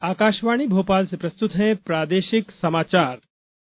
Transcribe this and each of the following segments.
आकाशवाणी भोपाल से प्रस्तुत है प्रादेशिक समाचार।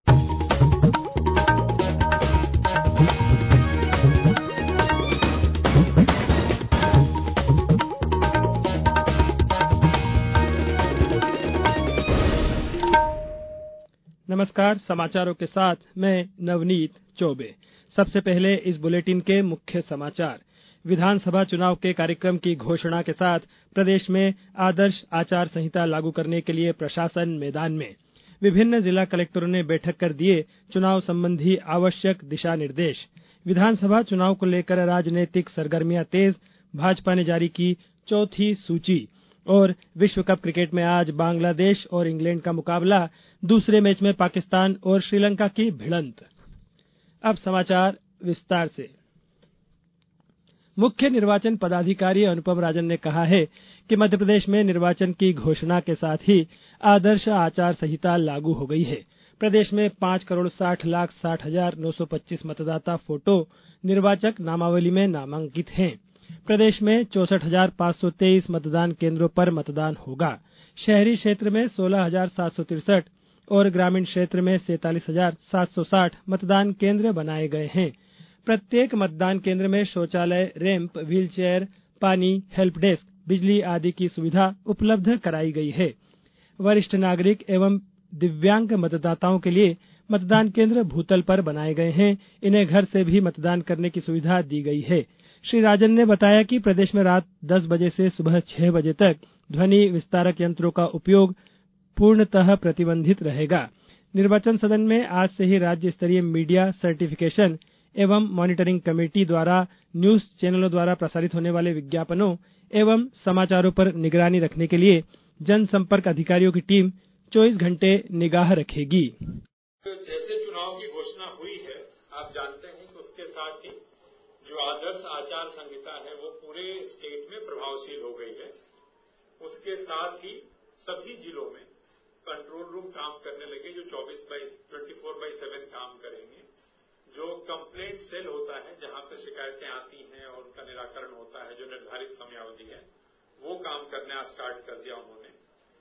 नमस्कार, समाचारों के साथ मैं नवनीत चौबे। सबसे पहले इस बुलेटिन के मुख्य समाचार। विधानसभा चुनाव के कार्यक्रम की घोषणा के साथ प्रदेश में आदर्श आचार संहिता लागू करने के लिए प्रशासन मैदान में। विभिन्न जिला कलेक्टरों ने बैठक कर दिए चुनाव संबंधी आवश्यक दिशा निर्देश। विधानसभा चुनाव को लेकर राजनीतिक सरगर्मियां तेज, भाजपा ने जारी की चौथी सूची। और विश्व कप क्रिकेट में आज बांग्लादेश और इंग्लैंड का मुकाबला। दूसरे मैच में पाकिस्तान और श्रीलंका की भिड़ंत। अब समाचार विस्तार से। मुख्य निर्वाचन पदाधिकारी अनुपम राजन ने कहा है कि मध्यप्रदेश में निर्वाचन की घोषणा के साथ ही आदर्श आचार संहिता लागू हो गई है। प्रदेश में 5,60,60,925 मतदाता फोटो निर्वाचक नामावली में नामांकित हैं। प्रदेश में 64,523 मतदान केंद्रों पर मतदान होगा। शहरी क्षेत्र में 16,763 और ग्रामीण क्षेत्र में 47,760 मतदान केंद्र बनाए गए हैं। प्रत्येक मतदान केंद्र में शौचालय, रैंप, व्हीलचेयर, पानी, हेल्प डेस्क, बिजली आदि की सुविधा उपलब्ध कराई गई है। वरिष्ठ नागरिक एवं दिव्यांग मतदाताओं के लिए मतदान केंद्र भूतल पर बनाए गए हैं। इन्हें घर से भी मतदान करने की सुविधा दी गई है। श्री राजन ने बताया कि प्रदेश में रात 10 बजे से सुबह 6 बजे तक ध्वनि विस्तारक यंत्रों का उपयोग पूर्णतः प्रतिबंधित रहेगा। निर्वाचन सदन में आज से ही राज्य स्तरीय मीडिया सर्टिफिकेशन एवं मॉनिटरिंग कमेटी द्वारा न्यूज चैनलों द्वारा प्रसारित होने वाले विज्ञापनों एवं समाचारों पर निगरानी रखने के लिए जनसंपर्क अधिकारियों की टीम 24 घंटे निगाह रखेगी। जैसे चुनाव की घोषणा हुई है, आप जानते हैं कि उसके साथ ही जो आदर्श आचार संहिता है वो पूरे स्टेट में प्रभावशील हो गई है। उसके साथ ही सभी जिलों में कंट्रोल रूम काम करने लगे जो 24/7 काम करेंगे। जो कंप्लेंट सेल होता है जहां पर शिकायतें आती हैं और उनका निराकरण होता है, जो निर्धारित समयावधि है, वो काम करना स्टार्ट कर दिया उन्होंने।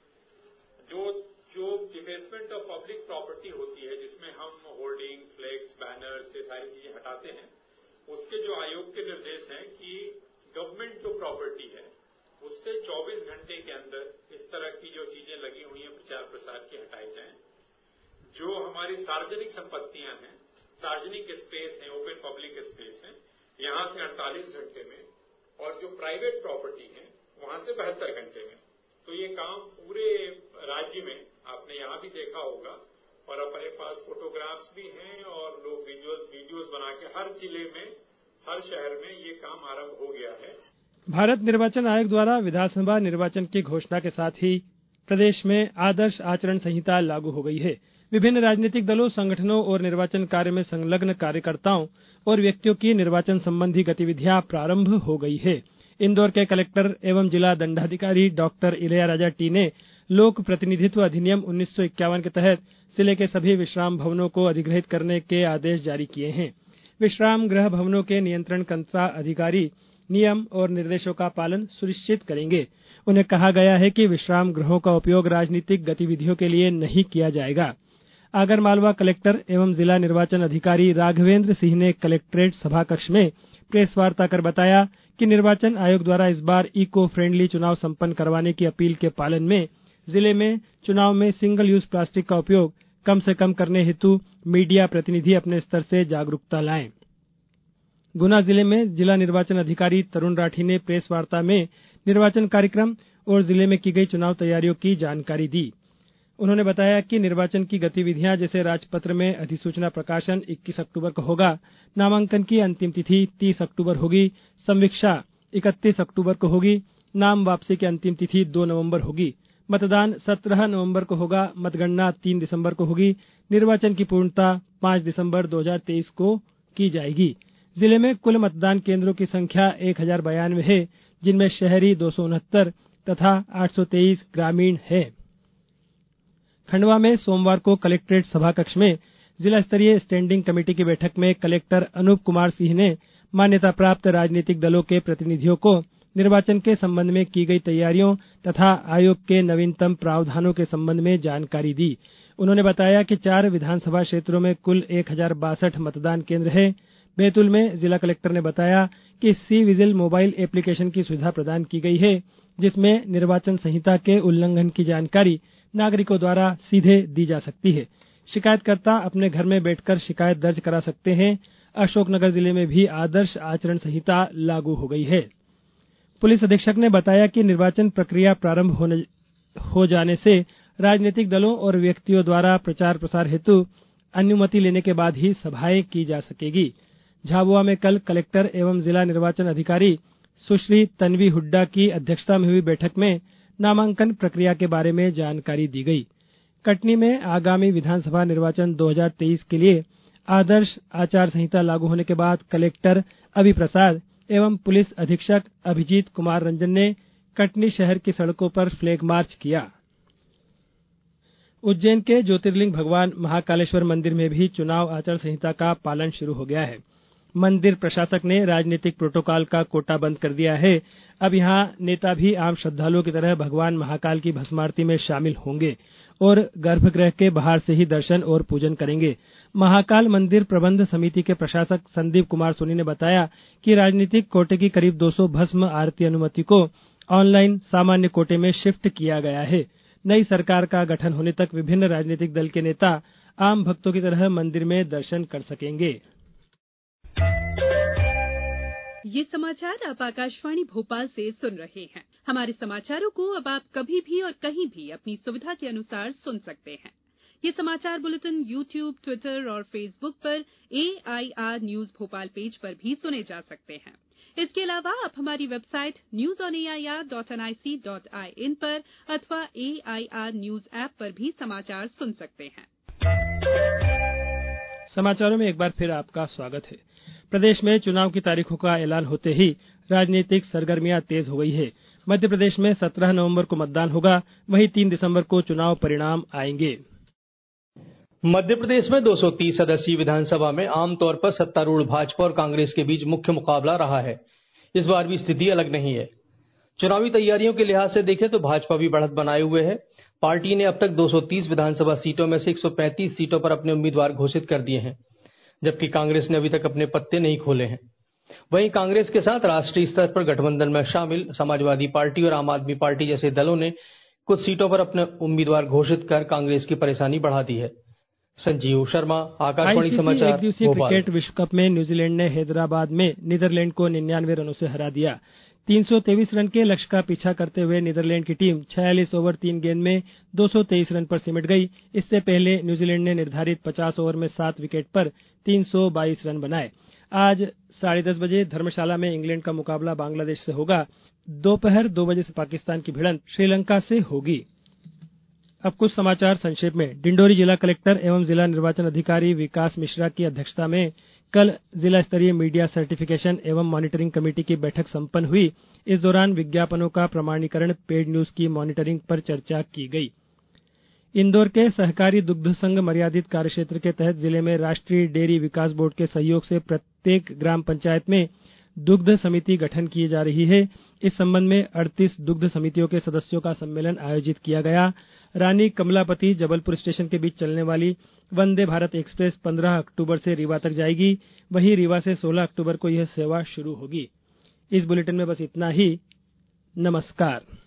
जो डिफेसमेंट ऑफ पब्लिक प्रॉपर्टी होती है जिसमें हम होर्डिंग, फ्लैग्स, बैनर्स ये सारी चीजें हटाते हैं, उसके जो आयोग के निर्देश हैं कि गवर्नमेंट जो प्रॉपर्टी है उससे 24 घंटे के अंदर इस तरह की जो चीजें लगी हुई हैं प्रचार प्रसार की हटाई जाएं। जो हमारी सार्वजनिक संपत्तियां हैं, सार्वजनिक स्पेस है, ओपन पब्लिक स्पेस है, यहां से 48 घंटे में, और जो प्राइवेट प्रॉपर्टी है वहां से 72 घंटे में। तो ये काम पूरे राज्य में आपने यहां भी देखा होगा और अपने पास फोटोग्राफ्स भी हैं और लोग वीडियोस बना के हर जिले में, हर शहर में ये काम आरंभ हो गया है। भारत निर्वाचन आयोग द्वारा विधानसभा निर्वाचन की घोषणा के साथ ही प्रदेश में आदर्श आचरण संहिता लागू हो गई है। विभिन्न राजनीतिक दलों, संगठनों और निर्वाचन कार्य में संलग्न कार्यकर्ताओं और व्यक्तियों की निर्वाचन संबंधी गतिविधियां प्रारंभ हो गई है। इंदौर के कलेक्टर एवं जिला दंडाधिकारी डॉक्टर इलैयाराजा टी ने लोक प्रतिनिधित्व अधिनियम 1951 के तहत जिले के सभी विश्राम भवनों को अधिग्रहित करने के आदेश जारी किए हैं। विश्राम गृह भवनों के नियंत्रणकर्ता अधिकारी नियम और निर्देशों का पालन सुनिश्चित करेंगे। उन्हें कहा गया है कि विश्राम गृहों का उपयोग राजनीतिक गतिविधियों के लिए नहीं किया जाएगा। आगरमालवा कलेक्टर एवं जिला निर्वाचन अधिकारी राघवेंद्र सिंह ने कलेक्ट्रेट सभाकक्ष में प्रेस वार्ता कर बताया कि निर्वाचन आयोग द्वारा इस बार इको फ्रेंडली चुनाव संपन्न करवाने की अपील के पालन में जिले में चुनाव में सिंगल यूज प्लास्टिक का उपयोग कम से कम करने हेतु मीडिया प्रतिनिधि अपने स्तर से जागरूकता लाएं। गुना जिले में जिला निर्वाचन अधिकारी तरुण राठी ने प्रेस वार्ता में निर्वाचन कार्यक्रम और जिले में की गई चुनाव तैयारियों की जानकारी दी। उन्होंने बताया कि निर्वाचन की गतिविधियां जैसे राजपत्र में अधिसूचना प्रकाशन 21 अक्टूबर को होगा, नामांकन की अंतिम तिथि 30 अक्टूबर होगी, संवीक्षा 31 अक्टूबर को होगी, नाम वापसी की अंतिम तिथि 2 नवंबर होगी, मतदान 17 नवंबर को होगा, मतगणना 3 दिसंबर को होगी, निर्वाचन की पूर्णता 5 दिसंबर 2023 को की जाएगी। जिले में कुल मतदान केंद्रों की संख्या 1092 है, जिनमें शहरी 269 तथा 823 ग्रामीण है। खंडवा में सोमवार को कलेक्ट्रेट सभाकक्ष में जिला स्तरीय स्टैंडिंग कमेटी की बैठक में कलेक्टर अनूप कुमार सिंह ने मान्यता प्राप्त राजनीतिक दलों के प्रतिनिधियों को निर्वाचन के संबंध में की गई तैयारियों तथा आयोग के नवीनतम प्रावधानों के संबंध में जानकारी दी। उन्होंने बताया कि 4 विधानसभा क्षेत्रों में कुल 1062 मतदान केंद्र हैं। बैतूल में जिला कलेक्टर ने बताया कि सी विजिल मोबाइल एप्लीकेशन की सुविधा प्रदान की गई है, जिसमें निर्वाचन संहिता के उल्लंघन की जानकारी नागरिकों द्वारा सीधे दी जा सकती है। शिकायतकर्ता अपने घर में बैठकर शिकायत दर्ज करा सकते हैं। अशोकनगर जिले में भी आदर्श आचरण संहिता लागू हो गई है। पुलिस अधीक्षक ने बताया कि निर्वाचन प्रक्रिया प्रारंभ हो जाने से राजनीतिक दलों और व्यक्तियों द्वारा प्रचार प्रसार हेतु अनुमति लेने के बाद ही सभाएं की जा सकेगी। झाबुआ में कल कलेक्टर एवं जिला निर्वाचन अधिकारी सुश्री तन्वी हुड्डा की अध्यक्षता में हुई बैठक में नामांकन प्रक्रिया के बारे में जानकारी दी गई। कटनी में आगामी विधानसभा निर्वाचन 2023 के लिए आदर्श आचार संहिता लागू होने के बाद कलेक्टर अभि प्रसाद एवं पुलिस अधीक्षक अभिजीत कुमार रंजन ने कटनी शहर की सड़कों पर फ्लैग मार्च किया। उज्जैन के ज्योतिर्लिंग भगवान महाकालेश्वर मंदिर में भी चुनाव आचार संहिता का पालन शुरू हो गया है। मंदिर प्रशासक ने राजनीतिक प्रोटोकॉल का कोटा बंद कर दिया है। अब यहां नेता भी आम श्रद्धालुओं की तरह भगवान महाकाल की भस्मारती में शामिल होंगे और गर्भगृह के बाहर से ही दर्शन और पूजन करेंगे। महाकाल मंदिर प्रबंध समिति के प्रशासक संदीप कुमार सोनी ने बताया कि राजनीतिक कोटे की करीब 200 भस्म आरती अनुमति को ऑनलाइन सामान्य कोटे में शिफ्ट किया गया है। नई सरकार का गठन होने तक विभिन्न राजनीतिक दल के नेता आम भक्तों की तरह मंदिर में दर्शन कर सकेंगे। ये समाचार आप आकाशवाणी भोपाल से सुन रहे हैं। हमारे समाचारों को अब आप कभी भी और कहीं भी अपनी सुविधा के अनुसार सुन सकते हैं। ये समाचार बुलेटिन YouTube, ट्विटर और फेसबुक पर AIR न्यूज भोपाल पेज पर भी सुने जा सकते हैं। इसके अलावा आप हमारी वेबसाइट newsonair.nic.in पर अथवा AIR न्यूज ऐप पर भी समाचार सुन सकते हैं। समाचारों में एक बार फिर आपका स्वागत है। प्रदेश में चुनाव की तारीखों का ऐलान होते ही राजनीतिक सरगर्मियां तेज हो गई है। मध्य प्रदेश में 17 नवंबर को मतदान होगा, वहीं 3 दिसंबर को चुनाव परिणाम आएंगे। मध्य प्रदेश में 230 सदस्यीय विधानसभा में आमतौर पर सत्तारूढ़ भाजपा और कांग्रेस के बीच मुख्य मुकाबला रहा है। इस बार भी स्थिति अलग नहीं है। चुनावी तैयारियों के लिहाज से देखें तो भाजपा भी बढ़त बनाए हुए है। पार्टी ने अब तक 230 विधानसभा सीटों में से 135 सीटों पर अपने उम्मीदवार घोषित कर दिए हैं, जबकि कांग्रेस ने अभी तक अपने पत्ते नहीं खोले हैं। वहीं कांग्रेस के साथ राष्ट्रीय स्तर पर गठबंधन में शामिल समाजवादी पार्टी और आम आदमी पार्टी जैसे दलों ने कुछ सीटों पर अपने उम्मीदवार घोषित कर कांग्रेस की परेशानी बढ़ा दी है। संजीव शर्मा, आकाशवाणी समाचार, एक दिवसीय क्रिकेट विश्व कप में न्यूजीलैंड ने हैदराबाद में नीदरलैंड को 99 रनों से हरा दिया। 323 रन के लक्ष्य का पीछा करते हुए नीदरलैंड की टीम 46 ओवर 3 गेंद में 223 रन पर सिमट गई। इससे पहले न्यूजीलैंड ने निर्धारित 50 ओवर में 7 विकेट पर 322 रन बनाए। आज 10:30 बजे धर्मशाला में इंग्लैंड का मुकाबला बांग्लादेश से होगा। दोपहर 2 बजे से पाकिस्तान की भिड़ंत श्रीलंका से होगी। अब कुछ समाचार संक्षेप में। डिंडोरी जिला कलेक्टर एवं जिला निर्वाचन अधिकारी विकास मिश्रा की अध्यक्षता में कल जिला स्तरीय मीडिया सर्टिफिकेशन एवं मॉनिटरिंग कमेटी की बैठक संपन्न हुई। इस दौरान विज्ञापनों का प्रमाणीकरण, पेड न्यूज की मॉनिटरिंग पर चर्चा की गई। इंदौर के सहकारी दुग्ध संघ मर्यादित कार्यक्षेत्र के तहत जिले में राष्ट्रीय डेयरी विकास बोर्ड के सहयोग से प्रत्येक ग्राम पंचायत में दुग्ध समिति गठन की जा रही है। इस संबंध में 38 दुग्ध समितियों के सदस्यों का सम्मेलन आयोजित किया गया। रानी कमलापति जबलपुर स्टेशन के बीच चलने वाली वंदे भारत एक्सप्रेस 15 अक्टूबर से रीवा तक जाएगी। वहीं रीवा से 16 अक्टूबर को यह सेवा शुरू होगी। इस बुलेटिन में बस इतना ही। नमस्कार।